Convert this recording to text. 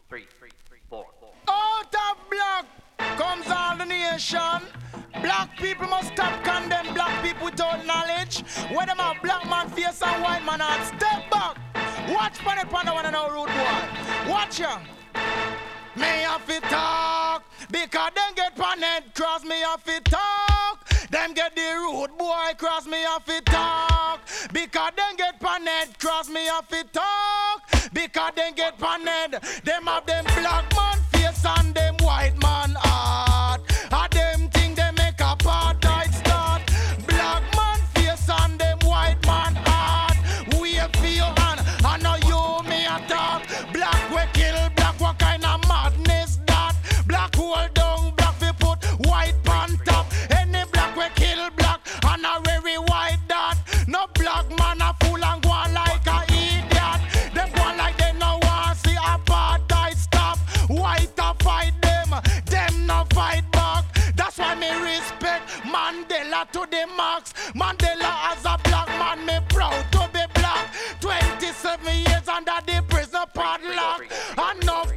4. Out of black comes all the nation. Black people must stop condemn black people without knowledge. Where them have black man face and white man heart. Step back. Watch for the panda one and our rude boy. Watch ya. Me have to talk because them get panet cross me have to talk. Them get the rude boy cross me have to talk because them get panet cross me have to talk because them get panet. Them have them black man face and them white man heart. A them thing they make apartheid start. Black man face and them white man heart. We for your hand and now you me attack. Black we kill black, what kind of madness that? Black hold down black we put white on top. Any black we kill black and a very white that. No black man a fool and go on like a idiot. Them go on like they no want see apartheid stop. White a fight them no fight back. That's why me respect Mandela to the max. Mandela as a black man, me proud to be black. 27 years under the prison padlock. And no